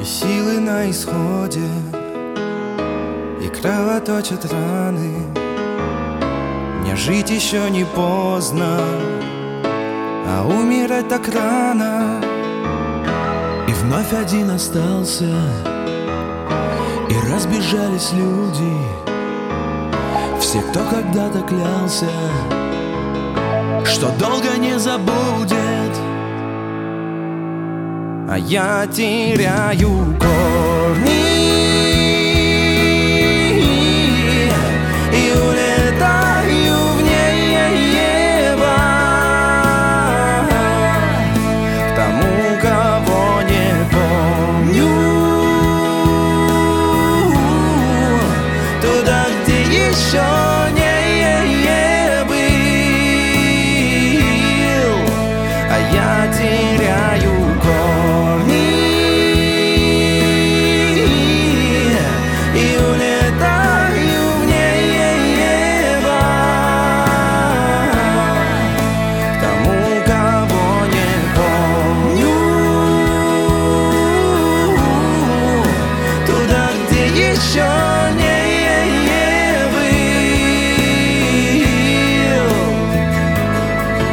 И силы на исходе, и кровоточат раны. Мне жить еще не поздно, а умирать так рано. И вновь один остался, и разбежались люди, все, кто когда-то клялся, что долго не забудет. А я теряю корни и улетаю в небо к тому, кого не помню, туда, где еще не был. А я теряю корни и улетаю в небо к тому, кого не помню, туда, где еще